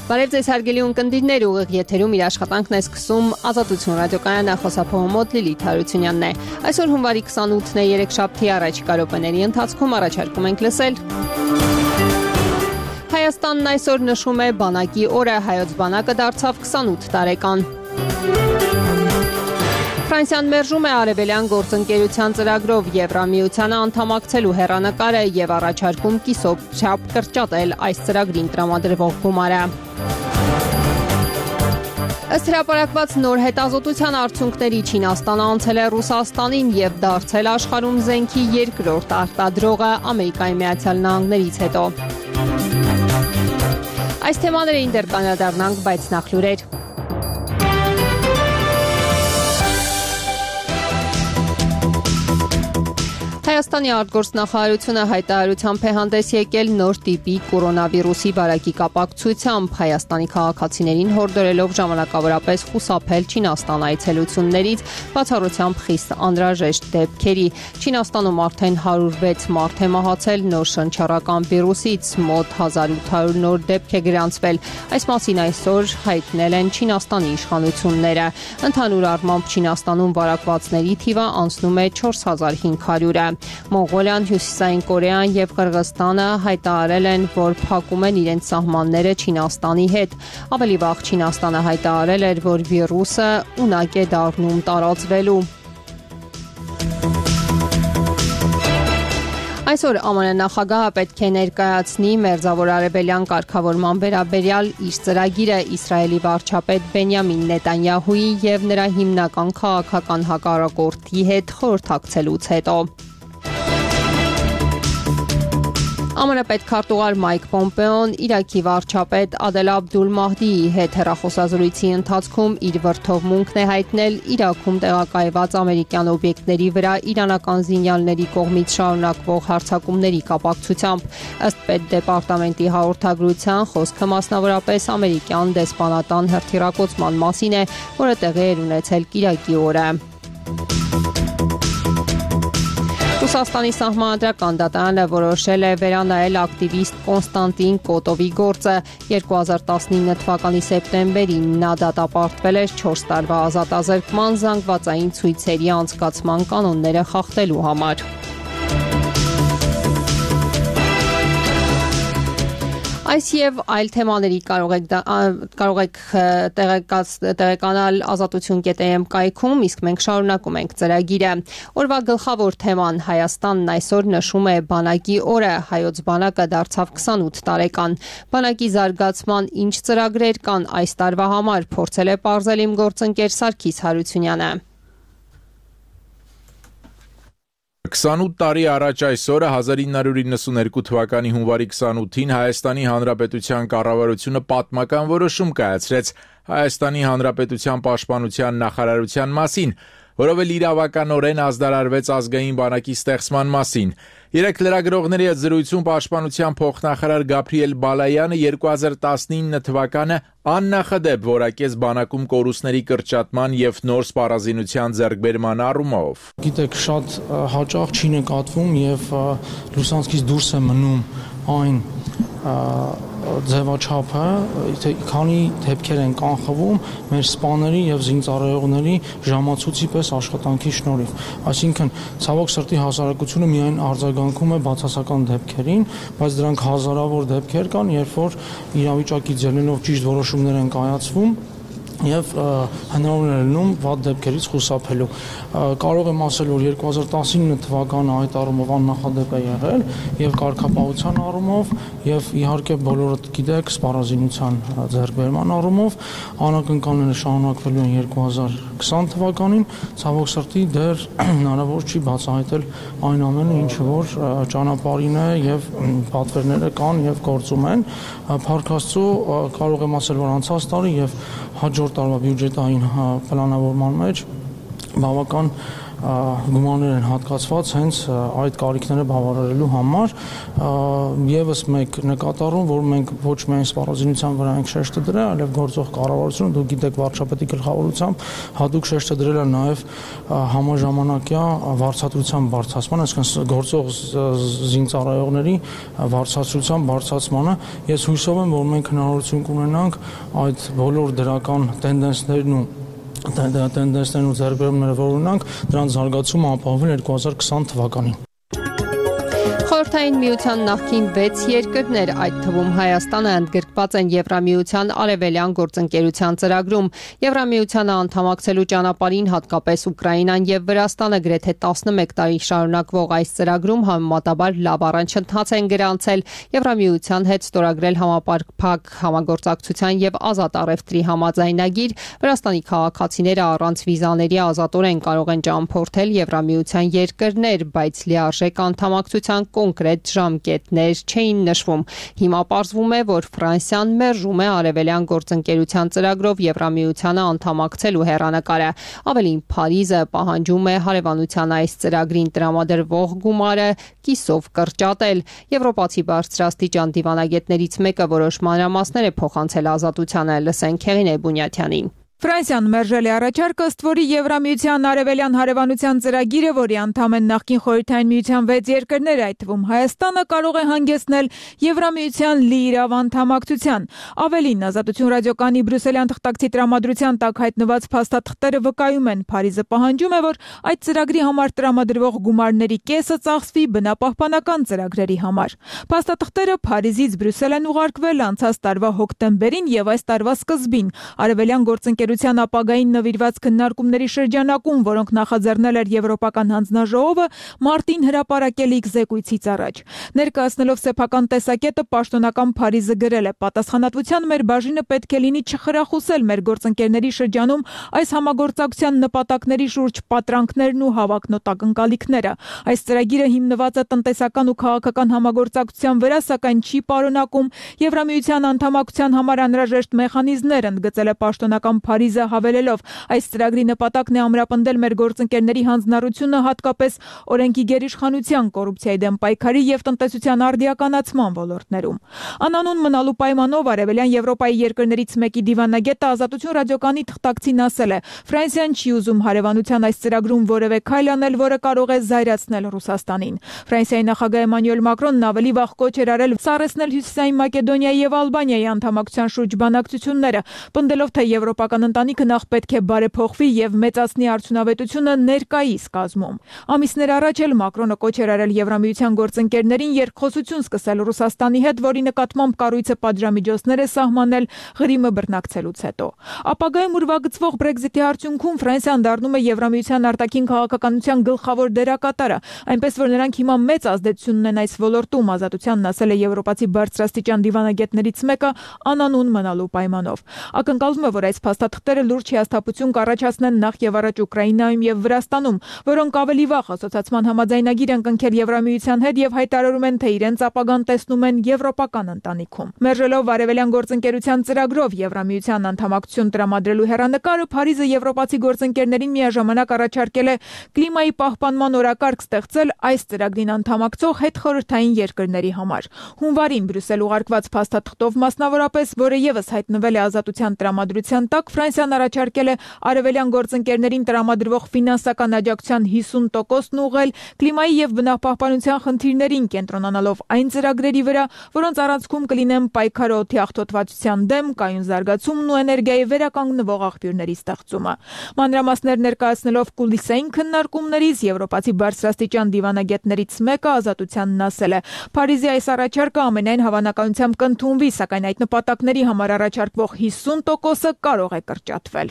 Բարև ձեզ հարգելի ունկնդիրներ, ուղիղ եթերում իր աշխատանքն է սկսում Ազատություն ռադիոկայանը, խոսափողը մոտ Լիլիթ Հարությունյանն է։ Այսօր հունվարի 28-ն է, երեքշաբթի առաջիկա րոպեների ընթացքում առաջարկում ենք լսել։ Հայաստանն այսօր նշում է բանակի օրը, հայոց բանակը դարձավ 28 տարեկան։ Ֆրանսիան մերժում է արևելյան գործընկերության ծրագրով Եվրամիությանը անդամակցելու հեռանկարը եւ առաջարկում կիսով չափ կրճատել այս ծրագրին տրամադրվող գումարը։ Ըստ հրապարակված նոր հետազոտության արդյունքների Չինաստանը անցել է Ռուսաստանին եւ դարձել աշխարհում զենքի երկրորդ արտադրողը Ամերիկայի Միացյալ Նահանգներից հետո։ Այս թեմաներին դեռ կանդրադառնանք, բայց նախ լուրեր։ Հայաստանի արտգործնախարարությունը հայտարարությամբ է հանդես եկել նոր տիպի կորոնավիրուսի վարակի կապակցությամբ, Հայաստանի քաղաքացիներին հորդորելով ժամանակավորապես խուսափել Չինաստան այցելություններից, բացառությամբ խիստ անհրաժեշտ դեպքերի։ Չինաստանում արդեն 106 մարդ է մահացել նոր շնչառական վիրուսից, մոտ 1800 նոր դեպք է գրանցվել։ Այս մասին այսօր հայտնել են Չինաստանի իշխանությունները։ Ընդհանուր առմամբ Չինաստանում վարակվածների թիվը անցնում է 4500-ը։ Մոնղոլիան, Հյուսիսային Կորեան եւ Қырғызստանը հայտարարել են, որ փակում են իրենց սահմանները Չինաստանի հետ։ Ավելի վաղ Չինաստանը հայտարարել էր, որ վիրուսը ունակ է դառնում տարածվելու։ Այսօր ԱՄՆ նախագահը պետք է ներկայացնի Մերձավոր Արևելյան կարգավորման վերաբերյալ իր ծրագիրը Իսրայելի վարչապետ Բենյամին Նետանյահուի եւ նրա հիմնական քաղաքական հակառակորդի հետ խորհրդակցելուց հետո։ ԱՄՆ պետքարտուղար Մայք Պոմպեոն Իրաքի վարչապետ Ադել Աբդուլ Մահդիի հետ հեռախոսազրույցի ընթացքում իր վրդովմունքն է հայտնել Իրաքում տեղակայված ամերիկյան օբյեկտների վրա իրանական զինյալների կողմից շարունակվող հարձակումների կապակցությամբ։ Ըստ պետդեպարտամենտի հաղորդագրության, խոսքը մասնավորապես ամերիկյան դեսպանատան հրթիռակոծման մասին է, որը տեղի էր ունեցել Կիրակի օրը։ Ռուսաստանի սահմանադրական դատարանը որոշել է վերանայել ակտիվիստ Կոնստանտին Կոտովի գործը։ 2019 թվականի սեպտեմբերին նա դատապարտվել էր 4 տարվա ազատազրկման զանգվածային ցույցերի անցկացման կանոնները խախտելու համար։ Այս եւ այլ թեմաների կարող եք տեղեկանալ azatutun.am կայքում, իսկ մենք շարունակում ենք ծրագիրը։ Օրվա գլխավոր թեման Հայաստանն այսօր նշում է բանակի օրը, հայոց բանակը դարձավ 28 տարեկան։ Բանակի զարգացման ինչ ծրագրեր կան այս տարվա համար, փորձել է պարզել իմ գործընկեր Սարգիս Հարությունյանը։ 28 տարի առաջ այս օրը 1992 թվականի հունվարի 28-ին Հայաստանի Հանրապետության կառավարությունը պատմական որոշում կայացրեց Հայաստանի Հանրապետության պաշտպանության նախարարության մասին, որով էլ իրավականորեն ազդարարվեց ազգային բանակի ստեղծման մասին։ Երեք լրագրողների հետ զրույցում պաշտպանության փոխնախարար Գաբրիել Բալայանը 2019 թվականը աննախադեպ որակեց բանակում կորուստների կրճատման եւ նոր սպառազինության ձեռքբերման առումով։ Գիտեք, շատ հաճախ չի նկատվում եւ լուսանցքից դուրս է մնում այն ձևաչափը, թե քանի դեպքեր են կանխվում մեր սպաների եւ զինծառայողների ժամացույցի պես աշխատանքի շնորհիվ։ Այսինքն, ցավոք սրտի հասարակությունը միայն արձագանքում է բացասական դեպքերին, բայց դրանք հազարավոր դեպքեր կան, երբ որ իրավիճակից ելնելով ճիշտ որոշումներ են կայացվում եւ հնարավոր է լինում վատ դեպքերից խուսափելու։ Կարող եմ ասել, որ 2019 թվականը այդ առումով աննախադեպ է եղել եւ կարգապահության առումով եւ իհարկե բոլորդ գիտեք սպառազինության ձեռքբերման առումով անակնկալները շարունակվելու են 2020 թվականին, ցավոք սրտի դեռ հնարավոր չի բացահայտել այն ամենը, ինչը որ ճանապարհին է եւ պատվերները կան եւ գործում են։ Փառք Աստծո, կարող եմ ասել, որ անցած տարի եւ հաջորդ տարվա բյուջետային պլանավորման մեջ բավական գումարներ են հատկացված հենց այդ կարիքները բավարարելու համար։ Եվս մեկ նկատառում, որ մենք ոչ միայն սպառազինության վրա ենք շեշտը դրել, այլև գործող կառավարությունը, դուք գիտեք, վարչապետի գլխավորությամբ հատուկ շեշտը դրել է նաև համաժամանակյա վարձատրության բարձրացման, այսինքն գործող զինծառայողների վարձատրության բարձրացմանը։ Ես հույսով եմ, որ մենք հնարավորություն կունենանք այդ բոլոր դրական տենդենսներն ու ձեռքբերումները, որ ունենք, դրանց զարգացումը ապահովել 2020 թվականին։ Խորհրդային միության նախկին 6 երկրներ, այդ թվում Հայաստանը, ընդգրկված են Եվրամիության արևելյան գործընկերության ծրագրում։ Եվրամիությանը անդամակցելու ճանապարհին հատկապես Ուկրաինան եւ Վրաստանը գրեթե 11 տարի շարունակվող այս ծրագրում համեմատաբար լավ առաջընթաց են գրանցել։ Եվրամիության հետ ստորագրել համապարփակ համագործակցության եւ ազատ առևտրի համաձայնագիր, Վրաստանի քաղաքացիները առանց վիզաների ազատորեն կարող են ճամփորդել Եվրամիության երկրներ, բայց լիարժեք անդամակցության կոնկրետ ժամկետներ չէին նշվում։ Հիմա պարզվում է, որ Ֆրանսիան մերժում է արևելյան գործընկերության ծրագրով Եվրամիությանը անդամակցելու հեռանկարը։ Ավելին, Փարիզը պահանջում է հարևանության այս ծրագրին տրամադրվող գումարը կիսով կրճատել։ Եվրոպացի բարձրաստիճան դիվանագետներից մեկը որոշ մանրամասներ է փոխանցել Ազատությանը, լսենք Հեղինե Բունյաթյանին։ Ֆրանսիան մերժել է առաջարկը, ըստ որի Եվրամիության արևելյան հարևանության ծրագիրը, որի անդամ են նախկին Խորհրդային միության 6 երկրներ, այդ թվում Հայաստանը, կարող է հանգեցնել Եվրամիության լիիրավ անդամակցության։ Ավելին, Ազատություն ռադիոկայանի բրյուսելյան թղթակցի տրամադրության տակ հայտնված փաստաթղթերը վկայում են, Փարիզը պահանջում է, որ այդ ծրագրի համար տրամադրվող գումարների կեսը ծախսվի բնապահպանական ծրագրերի համար։ Փաստաթղթերը Փարիզից Բրյուսել են ուղարկվել անցած տարվա հոկտեմբերին եւ այս տարվա սկզբին արևելյան գործընկերության ապագային նվիրված քննարկումների շրջանակում, որոնք նախաձեռնել էր Եվրոպական հանձնաժողովը մարտին հրապարակելիք զեկույցից առաջ։ Ներկայացնելով սեփական տեսակետը, պաշտոնական Փարիզը գրել է. «Պատասխանատվության մեր բաժինը պետք է լինի չխրախուսել մեր գործընկերների շրջանում այս համագործակցության նպատակների շուրջ պատրանքներն ու հավակնոտ ակնկալիքները։ Այս ծրագիրը հիմնված է տնտեսական ու քաղաքական համագործակցության վրա, սակայն չի պարունակում Եվրամիության անդամակցության համար անհրաժեշտ մեխանիզմներ», ընդգծել է պաշտոնական Փարիզը, հավելելով. «Այս ծրագրի նպատակն է ամրապնդել մեր գործընկերների հանձնառությունը հատկապես օրենքի գերիշխանության, կոռուպցիայի դեմ պայքարի եւ տնտեսության արդիականացման ոլորտներում»։ Անանուն մնալու պայմանով արևելյան Եվրոպայի երկրներից մեկի դիվանագետը Ազատություն ռադիոկայանի թղթակցին ասել է. «Ֆրանսիան չի ուզում հարևանության այս ծրագրում որևէ քայլ անել, որը կարող է զայրացնել Ռուսաստանին»։ Ֆրանսիայի նախագահ Էմանուել Մակրոնն ավելի վաղ կոչ էր արել սառեցնել Հյուսիսային Մակեդոնիայի եւ Ալբանիայի անդամակցության շուրջ բանակցությունները, պնդելով, թե եվրոպական ընտանիքը նախ պետք է բարեփոխվի եւ մեծացնի արդյունավետությունը ներկայիս կազմում։ Ամիսներ առաջ էլ Մակրոնը կոչ էր արել Եվրամիության գործընկերներին երկխոսություն սկսել Ռուսաստանի հետ, որի նկատմամբ կառույցը պատժամիջոցներ է սահմանել Ղրիմը բռնակցելուց հետո։ Ապագայում ուրվագծվող Brexit-ի արդյունքում Ֆրանսիան դառնում է Եվրամիության արտաքին քաղաքականության գլխավոր դերակատարը, այնպես որ նրանք հիմա մեծ ազդեցություն ունեն այս ոլորտում, Ազատությանն ասել է եվրոպացի բարձրաստիճան դիվանագետներից մեկը անանուն մնալու պայմանով։ Ակնկալվում է, որ այս փաստաթղթերը լուրջ հիասթափություն կառաջացնեն նախ եւ առաջ Ուկրաինայում եւ Վրաստանում, որոնք ավելի վաղ ասոցիացման համաձայնագիր են կնքել Եվրամիության հետ եւ հայտարարում են, թե իրենց ապագան տեսնում են եվրոպական ընտանիքում։ Մերժելով արևելյան գործընկերության ծրագրով Եվրամիության անդամակցություն տրամադրելու հեռանկարը, Փարիզը եվրոպացի գործընկերներին միաժամանակ առաջարկել է կլիմայի պահպանման օրակարգ ստեղծել այս ծրագրին անդամակցող հետխորհրդային երկրների համար։ Հունվարին Բրյուսել ուղարկված փաստաթղթով մասնավորապես, որը եւս հայտնվել է Ազատության տրամադրության տակ, Ֆրանսիան առաջարկել է արևելյան գործընկերներին տրամադրվող ֆինանսական աջակցության 50%-ն ուղղել կլիմայի եւ բնապահպանության խնդիրներին, կենտրոնանալով այն ծրագրերի վրա, որոնց առանցքում կլինեն պայքարը օդի աղտոտվածության դեմ, կայուն զարգացումն ու էներգիայի վերականգնվող աղբյուրների ստեղծումը։ Մանրամասներ ներկայացնելով կուլիսային քննարկումներից եվրոպացի բարձրաստիճան դիվանագետներից մեկը Ազատությանն ասել է. «Փարիզի այս առաջարկը ամենայն հավանականությամբ կընդունվի, սակայն այդ նպատակների համար առաջարկվող 50%-ը կարող է կրճատվել»։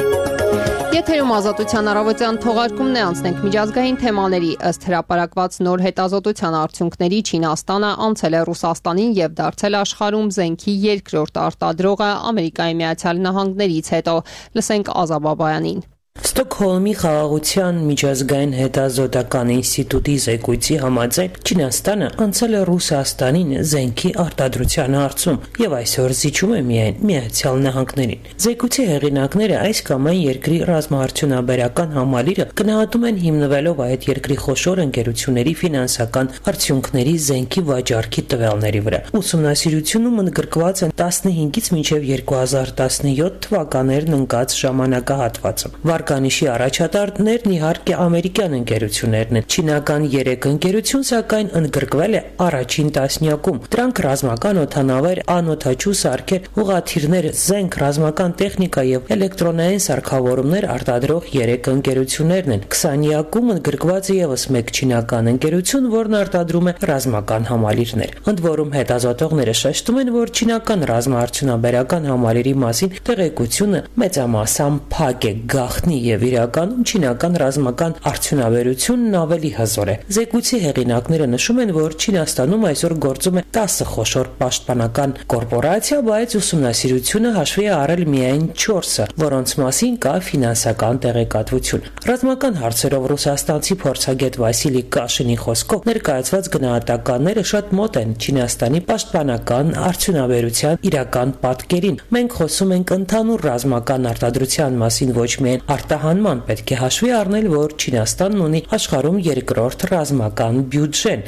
Եթերում Ազատության առավոտյան թողարկումն է, անցնենք միջազգային թեմաների։ Ըստ հրապարակված նոր հետազոտության արդյունքների Չինաստանը անցել է Ռուսաստանին եւ դարձել աշխարհում զենքի երկրորդ արտադրողը Ամերիկայի Միացյալ Նահանգներից հետո։ Լսենք Ազա Բաբայանին։ Ստոկհոլմի խաղաղության միջազգային հետազոտական ինստիտուտի զեկույցի համաձայն Չինաստանը անցել է Ռուսաստանին զենքի արտադրության հարցում եւ այսօր զիջում է միայն Միացյալ Նահանգներին։ Զեկույցի հեղինակները այս կամ այն երկրի ռազմաարդյունաբերական համալիրը գնահատում են հիմնվելով այդ երկրի խոշոր ընկերությունների ֆինանսական արդյունքների զենքի վաճառքի տվյալների վրա։ Ուսումնասիրությունում ընդգրկված են 15-ից մինչև 2017 թվականներն ընկած ժամանակահատվածը։ Վարկանիշի առաջատարներն իհարկե ամերիկյան ընկերություններն են։ Չինական 3 ընկերություն սակայն ընդգրկվել է առաջին տասնյակում։ Դրանք ռազմական օդանավեր, անօդաչու սարքեր, ուղղաթիռներ, զենք, ռազմական տեխնիկա եւ էլեկտրոնային սարքավորումներ արտադրող 3 ընկերություններն են։ 20-յակում ընդգրկված է եւս մեկ չինական ընկերություն, որն արտադրում է ռազմական համալիրներ։ Ընդ որում հետազոտողները շեշտում են, որ չինական ռազմաարդյունաբերական համալիրի մասին տեղեկությունը մեծամասամբ փակ է, գաղտնի եւ իրականում չինական ռազմական արդյունաբերությունն ավելի հզոր է։ Զեկույցի հեղինակները նշում են, որ Չինաստանում այսօր գործում է 10 խոշոր պաշտպանական կորպորացիա, բայց ուսումնասիրությունը հաշվի է առել միայն 4-ը, որոնց մասին կա ֆինանսական տեղեկատվություն։ Ռազմական հարցերով ռուսաստանցի փորձագետ Վասիլի Կաշինի խոսքով ներկայացված գնահատականները շատ մոտ են Չինաստանի պաշտպանական արդյունաբերության իրական պատկերին։ Մենք խոսում ենք ընդհանուր ռազմական արտադրության մասին, ոչ միայն արտահանման։ Պետք է հաշվի առնել, որ Չինաստանն ունի աշխարհում երկրորդ ռազմական բյուջեն՝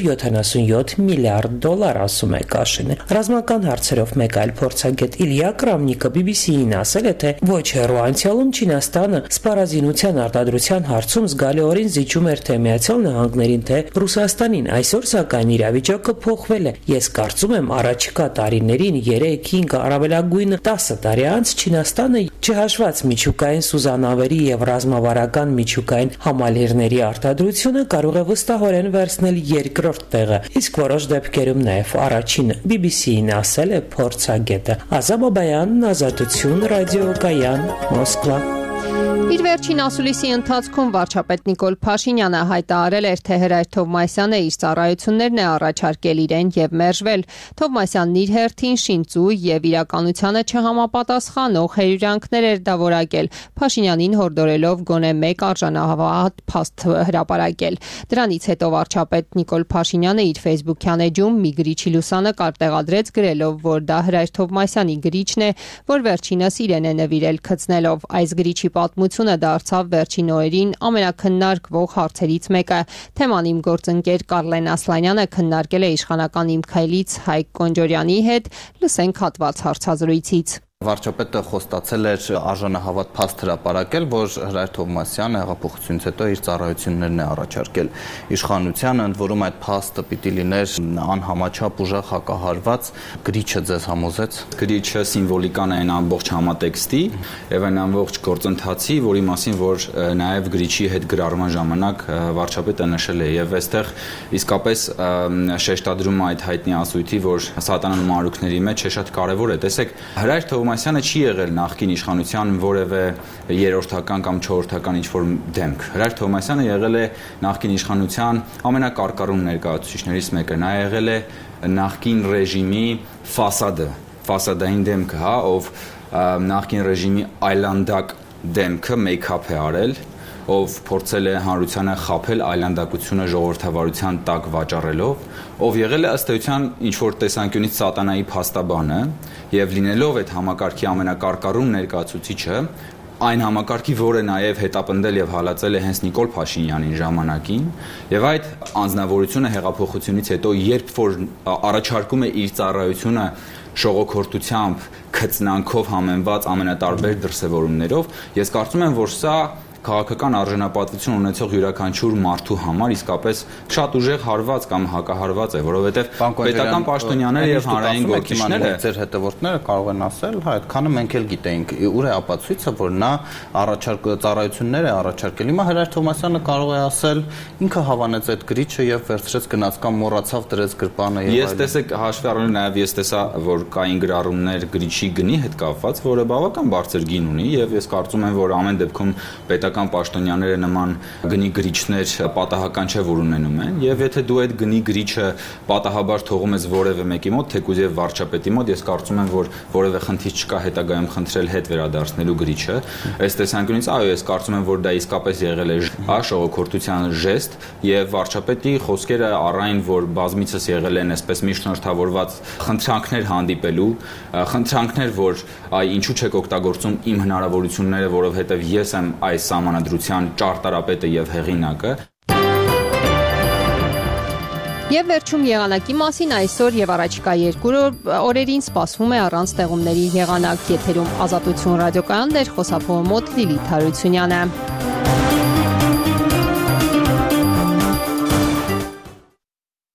$177 միլիարդ, ասում է Կաշինը։ Ռազմական հարցերով մեկ այլ փորձագետ Իլյա Կրամնիկը BBC-ին ասել է, թե ոչ հեռու անցյալում Չինաստանը սպառազինության արտադրության հարցում զգալիորեն զիջում էր թե Միացյալ Նահանգներին, թե Ռուսաստանին։ Այսօր սակայն իրավիճակը փոխվել է։ Ես կարծում եմ, առաջիկա տարիներին 3-5 առավելագույնը 10 տարի անց Չինաստանը չհաշված միջուկային սուզանավերի եւ ռազմավարական միջուկային համալիրների արտադրությունը կարող է վստահորեն վերցնել երկրորդ տեղը, իսկ որոշ դեպքերում նաեւ առաջինը։ BBC-ին ասել է փորձագետը։ Ազամ Բաբայանն, Ազատություն, Ռադիոկայան, Մոսկվա։ Իր վերջին ասուլիսի ընթացքում վարչապետ Նիկոլ Փաշինյանը հայտարարել էր, թե Հրայր Թովմասյանը իր ծառայություններն է առաջարկել իրեն եւ մերժվել։ Թովմասյանն իր հերթին շինծու եւ իրականությանը չհամապատասխանող հերյուրանքներ էր դավորակել, Փաշինյանին հորդորելով գոնե մեկ արժանահավատ փաստ հրապարակել։ Դրանից հետո վարչապետ Նիկոլ Փաշինյանը իր Facebook-յան էջում մի գրիչի լուսանկար տեղադրեց, գրելով, որ դա Հրայր Թովմասյանի գրիչն է, որ վերջինս իրեն է նվիրել գծնելով։ Այս գրիչի պատմությունը դարձավ վերջին օրերին ամենակննարկվող հարցերից մեկը։ Թեման իմ գործընկեր Կարլեն Ասլանյանը քննարկել է իշխանական Իմ քայլից Հայկ Կոնջորյանի հետ։ Լսենք հատված հարցազրույցից։ Վարչապետը խոստացել էր արժանահավատ փաստ հրապարակել, որ Հրայր Թովմասյանը հեղափոխությունից հետո իր ծառայություններն է առաջարկել իշխանությանը, ընդ որում այդ փաստը պիտի լիներ անհամաչափ ուժեղ հակահարված։ Գրիչը ձեզ համոզեց։ Գրիչը սիմվոլիկան է այն ամբողջ համատեքստի եւ այն ամբողջ գործընթացի, որի մասին որ նաեւ գրիչի հետ գրառման ժամանակ վարչապետը նշել է եւ այստեղ իսկապես շեշտադրում է այդ հայտնի ասույթի, որ սատանան մանրուքների մեջ է շատ կարեւոր է։ Տեսեք, Հրայր Թովմասյանը չի եղել նախկին իշխանության որևէ երրորդական կամ չորրորդական ինչ-որ դեմք։ Հրայր Թովմասյանը եղել է նախկին իշխանության ամենակարկառուն ներկայացուցիչներից մեկը։ Նա եղել է նախկին ռեժիմի ֆասադային դեմքը, հա, ով նախկին ռեժիմի այլանդակ դեմքը մեյքափ է արել, ով փորձել է հանրությանը խաբել այլանդակությունը ժողովրդավարության տակ վաճառելով, ով եղել է ըստ էության ինչ-որ տեսանկյունից սատանայի փաստաբանը եւ լինելով այդ համակարգի ամենակարկառուն ներկայացուցիչը, այն համակարգի, որը նաև հետապնդել եւ հալածել է հենց Նիկոլ Փաշինյանին ժամանակին, եւ այդ անձնավորությունը հեղափոխությունից հետո երբ որ առաջարկում է իր ծառայությունը շողոքորթությամբ, քծնանքով համեմված ամենատարբեր դրսևորումներով, ես կարծում եմ, որ սա քաղաքական արժանապատվություն ունեցող յուրաքանչյուր մարդու համար իսկապես շատ ուժեղ հարված կամ հակահարված է, որովհետև պետական պաշտոնյաները եւ հանրային գործիչները ձեր հետևորդները կարող են ասել, հա, այդքանը մենք էլ գիտենք, ուր է ապացույցը, որ նա ծառայություններ է առաջարկել։ Հիմա Հրայր Թովմասյանը կարող է ասել, ինքը հավանեց այդ գրիչը եւ վերցրեց գնաց կամ մոռացավ դրեց գրպանը եւ այլն։ Ես տեսեք հաշվի առնելով նաեւ ես տեսա, որ կային գրառումներ գրիչի գնի հետ կապված, որը բավական բարձր գին ունի եւ ես կարծում եմ, որ ամեն դեպքում պետական պետական պաշտոնյաները նման գնի գրիչներ պատահական չէ որ ունենում են, եւ եթե դու այդ գնի գրիչը պատահաբար թողում ես որևէ մեկի մոտ, թեկուզ եւ վարչապետի մոտ, ես կարծում եմ, որ որևէ խնդիր չկա հետագայում խնդրել հետ վերադարձնելու գրիչը։ Այս տեսանկյունից այո, ես կարծում եմ, որ դա իսկապես եղել է ժողովրդության ժեստ եւ վարչապետի խոսքերը առայն, որ բազմիցս եղել են այսպես միջնորդավորված խնդրանքներ հանդիպելու, խնդրանքներ, որ ինչու չեք օգտագործում իմ հնարավորությունները, որովհետեւ ես եմ այս սահմանադրության ճարտարապետը եւ հեղինակը։ Եվ վերջում եղանակի մասին այսօր եւ առաջիկա 2 օրերին սպասվում է առանց տեղումների եղանակ։ Եթերում Ազատություն ռադիոկայանն է, խոսափողը մոտ Լիլիթ Հարությունյանը։